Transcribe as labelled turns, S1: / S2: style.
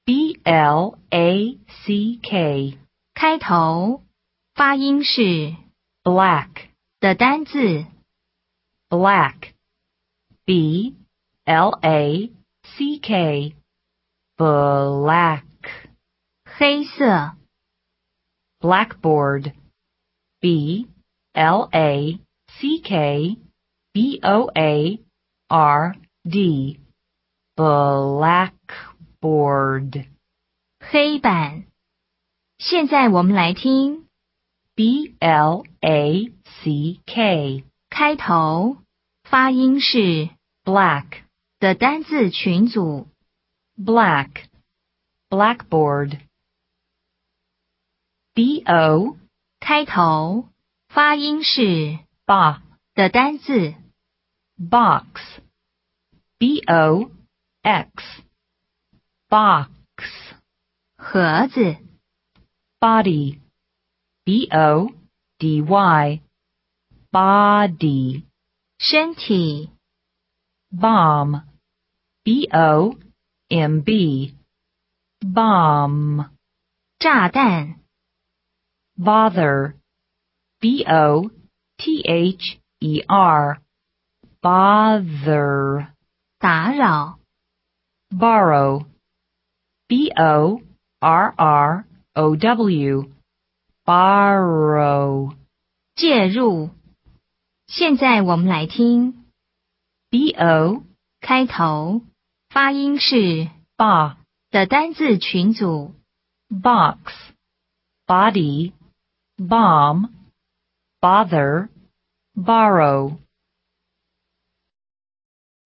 S1: black
S2: 开头发音是
S1: black
S2: 的单字
S1: black black black
S2: 黑色
S1: blackboard blackboard blackboard
S2: 黑板。现在我们来听
S1: black
S2: 开头发音是
S1: black
S2: 的单字群组
S1: black blackboard bo
S2: 开头发音是
S1: ba
S2: 的单字
S1: box box box
S2: 盒子
S1: body body body
S2: 身体
S1: bomb bomb bomb
S2: 炸弹
S1: bother bother bother
S2: 打扰
S1: borrow borrow borrow
S2: 介入。现在我们来听
S1: bo
S2: 开头发音是
S1: ba
S2: 的单字群组
S1: box body bomb bother borrow